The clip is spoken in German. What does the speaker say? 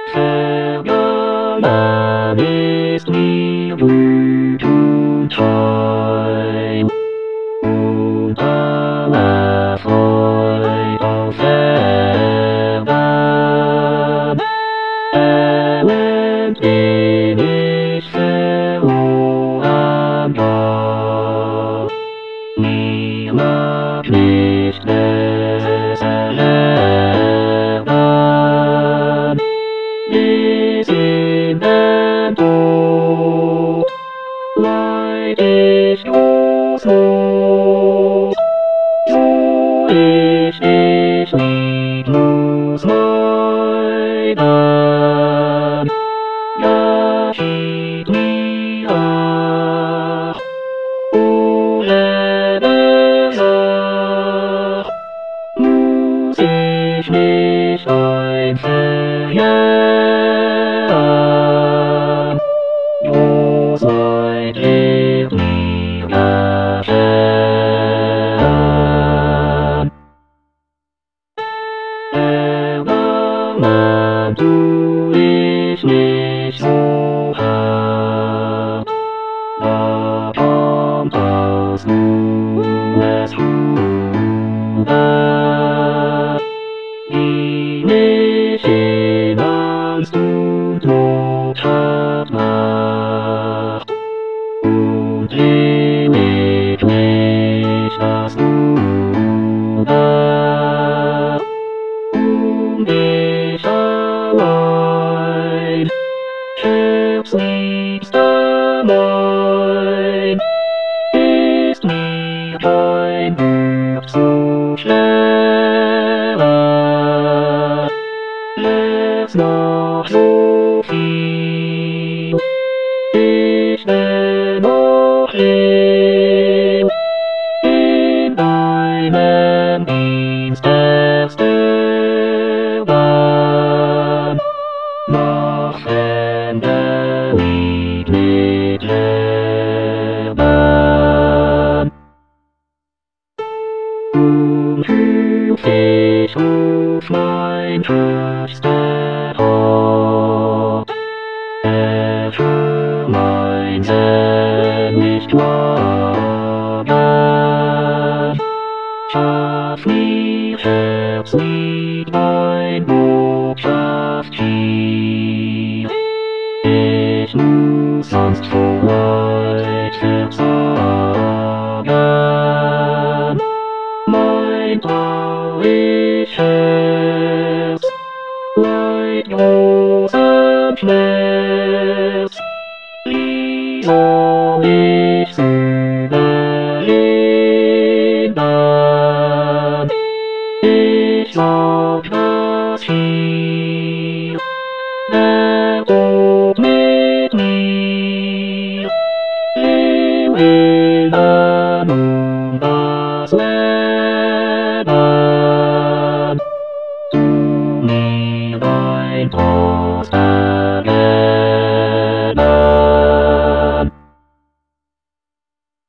Vergangen ist nie guten Time und alle Freude auf Erden. Elend bin ich verloren gar. Niemand nicht es erlernen. Bis in den Tod leid ich trostlos, so ich nicht muss leiden. Ja, schied mir ach, o Lebensach, muss ich nicht einverjähren. Bloß Leid lebt mir geschehen. Erbarmen tu ich nicht so hart, da kommt aus Ruhes Ruhe, die mich in Angst und Not hat macht, und lediglich das Ruhe um dich allein, herzliebster mein, ist mir kein Glück zu schwer. Lässt noch so viel ich dennoch leb, in deinem Dienst ersterben, noch Ende Lied mit Leben. Unhöflich ruf mein höchster Gott, erfüll mein Sinn nicht klagen. Schaff mir Herzlied, mein Botschaft-Schild. Ich muss sonst vor Leid versagen. Mein traurig Herz, Leid großen Schmerz, wie soll ich's überleben? Ich sag das hier, der Tod mit mir, im Elend um das Leben, tu mir dein Trost.